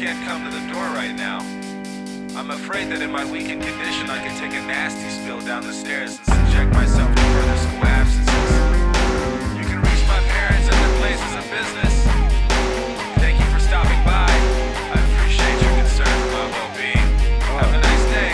can't come to the door right now. I'm afraid that in my weakened condition I could take a nasty spill down the stairs and subject myself to further school absences. You can reach my parents at their places of business. Thank you for stopping by. I appreciate your concern for my well-being. Have a nice day.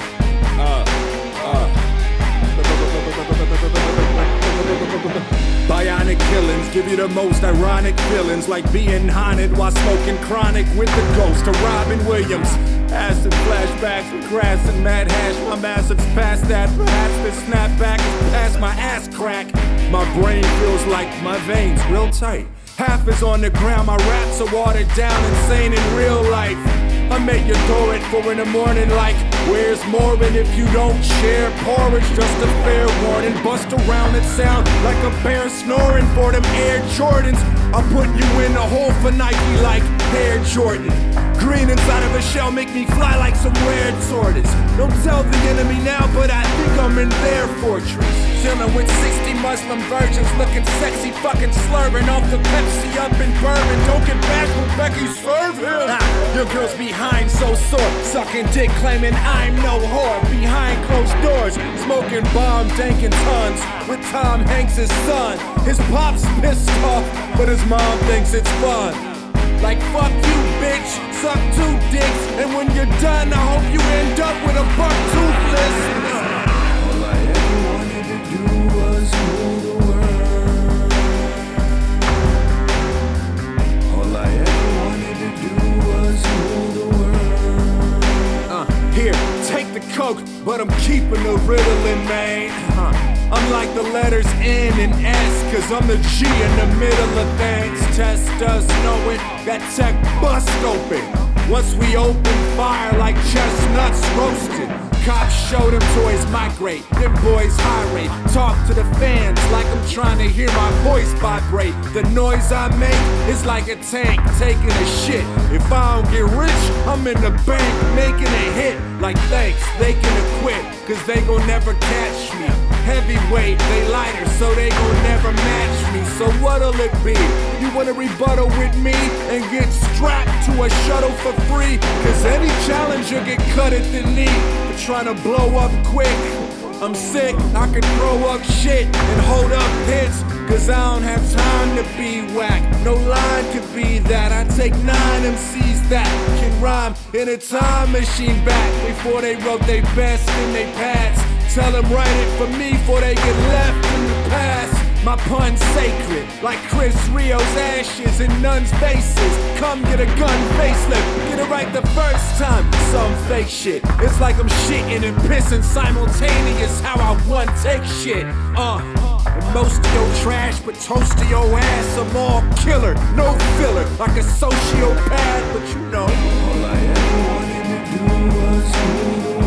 Bionic killings give you the most ironic feelings, like being haunted while smoking chronic with the ghost of Robin Williams. Acid flashbacks with grass and mad hash. My massive's past that. Perhaps the snapback is past my ass crack. My brain feels like my veins real tight. Half is on the ground, my raps are watered down, insane in real life. I make you throw it 4 in the morning like, where's Morbin if you don't share porridge? Just a fair warning, bust around and sound like a bear snoring for them Air Jordans. I'll put you in a hole for Nike like Air Jordan. Green inside of a shell make me fly like some rare tortoise. Don't tell the enemy now, but I think I'm in their fortress. Chillin' with 60 Muslim virgins, looking sexy, fucking slurring off the Pepsi up in bourbon. Don't get back with Becky, serve him. Your girl's behind so sore, sucking dick, claiming I'm no whore. Behind closed doors, smoking bomb, danking tons with Tom Hanks' son. His pop's pissed off, but his mom thinks it's fun. Like fuck you, bitch, suck 2 dicks, and when you're done, I hope you end up with a buck toothless. All I ever wanted to do was rule the world. All I ever wanted to do was rule the world. Here, take the coke, but I'm keeping the Ritalin, man. I'm like the letters N and S, cause I'm the G in the middle of things. Test us know it, that tech bust open. Once we open fire like chestnuts roasted. Cops show them toys migrate, them boys high rate. Talk to the fans like I'm trying to hear my voice vibrate. The noise I make is like a tank taking a shit. If I don't get rich, I'm in the bank making a hit. Like thanks, they can acquit, cause they gon' never catch me. Heavyweight, they lighter, so they gon' never match me. So what'll it be? You wanna rebuttal with me and get strapped to a shuttle for free? Cause any challenger get cut at the knee for trying to blow up quick. I'm sick, I can throw up shit and hold up hits, cause I don't have time to be whack. No line could be that. I take 9 MCs that can rhyme in a time machine back before they wrote their best in their pads. Tell them write it for me before they get left in the past. My pun's sacred, like Chris Rio's ashes in nuns' faces. Come get a gun facelift, get it right the first time. Some fake shit, it's like I'm shitting and pissing simultaneous. How I one take shit. And most of your trash, but toast to your ass. I'm all killer, no filler, like a sociopath. But you know, all I ever wanted to do was rule the world.